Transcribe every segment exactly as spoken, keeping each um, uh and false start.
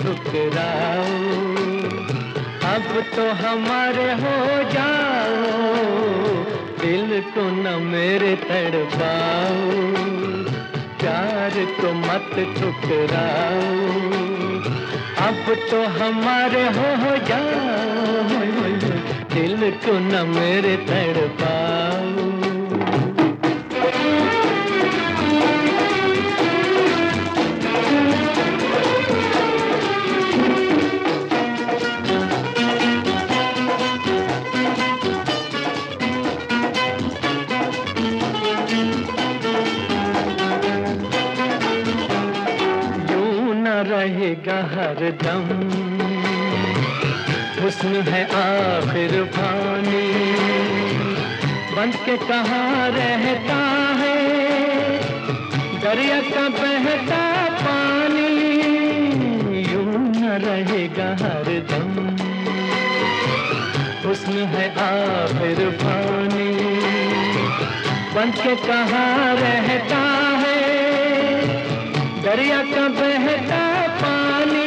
ठुकराओ, अब तो हमारे हो जाओ, दिल को न मेरे तड़पाओ, प्यार को मत ठुकराओ, अब तो हमारे हो जाओ, दिल को न मेरे तड़पाओ। रहेगा हरदम हुस्न है आखिर फानी, बंद के कहाँ रहता है दरिया का बहता पानी, यूं न रहेगा हरदम हुस्न है आखिर फानी, बंद के कहाँ रहता है दरिया का बहता पानी,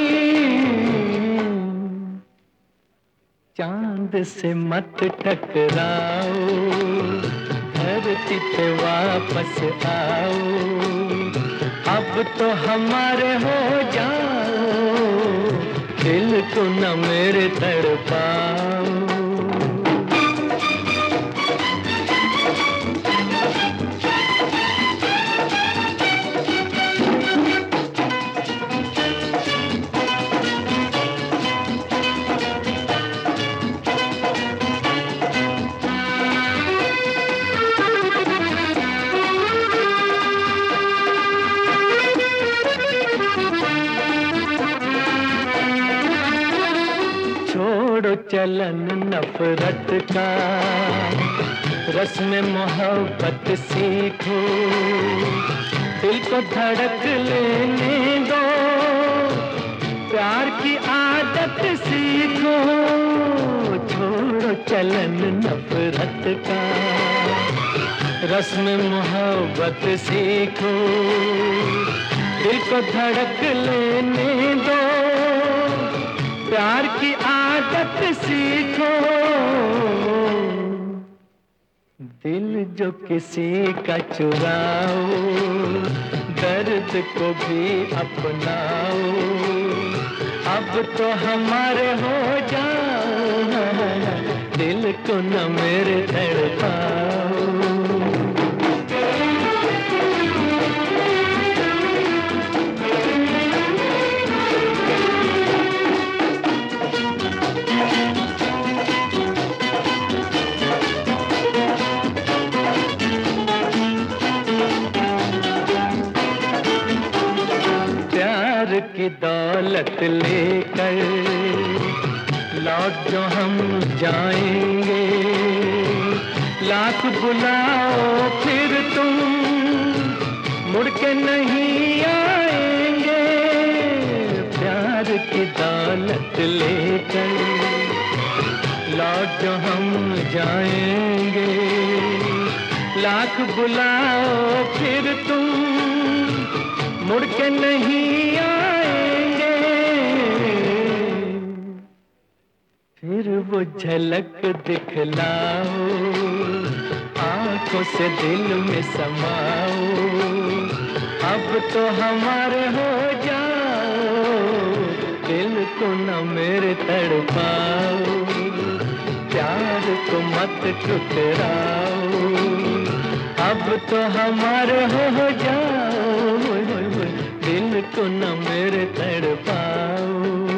चांद से मत टकराओ, धरती पे वापस आओ, अब तो हमारे हो जाओ, दिल को न मेरे तड़पाओ। छोड़ो चलन नफरत का, रस्म मोहब्बत सीखो, दिल को धड़क लेने दो, प्यार की आदत सीखो, छोड़ो चलन नफरत का, रस्म मोहब्बत सीखो, दिल को धड़क लेने दो, प्यार की आदत सीखो, दिल जो किसी का चुराओ, दर्द को भी अपनाओ, अब तो हमारे हो जाओ, दिल को न मेरे तड़पाओ। की दौलत लेकर लौट जो हम जाएंगे, लाख बुलाओ फिर तुम मुड़ के नहीं आएंगे, प्यार की दौलत लेकर लौट जो हम जाएंगे, लाख बुलाओ फिर तुम मुड़ के नहीं आएंगे, फिर वो झलक दिखलाओ, आंखों से दिल में समाओ, अब तो हमारे हो जाओ, दिल को न मेरे तड़पाओ, प्यार को मत ठुकराओ, अब तो हमारे हो जाओ, दिल को न मेरे तड़पाओ।